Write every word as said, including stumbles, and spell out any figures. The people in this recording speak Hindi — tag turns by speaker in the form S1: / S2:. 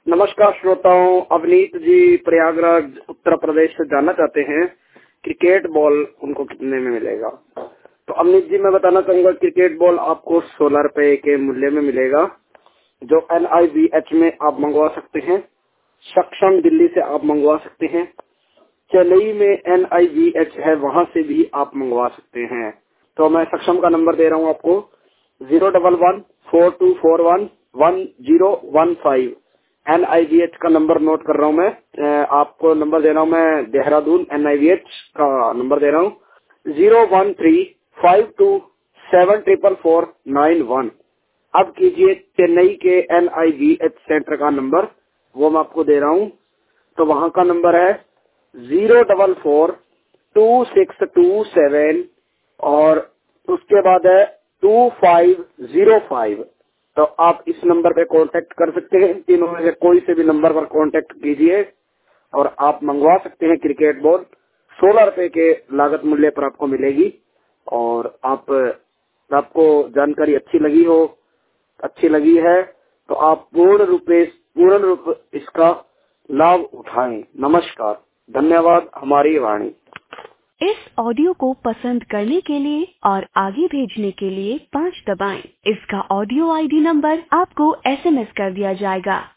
S1: नमस्कार श्रोताओं, अवनीत जी प्रयागराज उत्तर प्रदेश से जानना चाहते हैं क्रिकेट बॉल उनको कितने में मिलेगा। तो अवनीत जी मैं बताना चाहूंगा क्रिकेट बॉल आपको सोलह रुपए के मूल्य में मिलेगा, जो एन आई वी एच में आप मंगवा सकते हैं। सक्षम दिल्ली से आप मंगवा सकते हैं। चेन्नई में एन आई वी एच है, वहां से भी आप मंगवा सकते हैं। तो मैं सक्षम का नंबर दे रहा हूँ आपको, zero double one four two four one one zero one five. N I V H का नंबर नोट कर रहा हूँ मैं, आपको नंबर दे रहा हूँ मैं Dehradun N I V H का नंबर दे रहा हूँ, zero one three five two seven triple four nine one. अब कीजिए चेन्नई के N I V H centre का नंबर, वो मैं आपको दे रहा हूँ। तो वहाँ का नंबर है zero double four two six two seven और उसके बाद है टू फाइव जीरो फाइव। तो आप इस नंबर पे कांटेक्ट कर सकते हैं। तीनों में से कोई से भी नंबर पर कांटेक्ट कीजिए और आप मंगवा सकते हैं। क्रिकेट बॉल सोलह रुपए के लागत मूल्य पर आपको मिलेगी। और आप आपको जानकारी अच्छी लगी हो अच्छी लगी है तो आप पूर्ण रूपे पूर्ण रूप इसका लाभ उठाएं। नमस्कार, धन्यवाद। हमारी वाणी।
S2: इस ऑडियो को पसंद करने के लिए और आगे भेजने के लिए पाँच दबाएं। इसका ऑडियो आई डी नंबर आपको एस एम एस कर दिया जाएगा।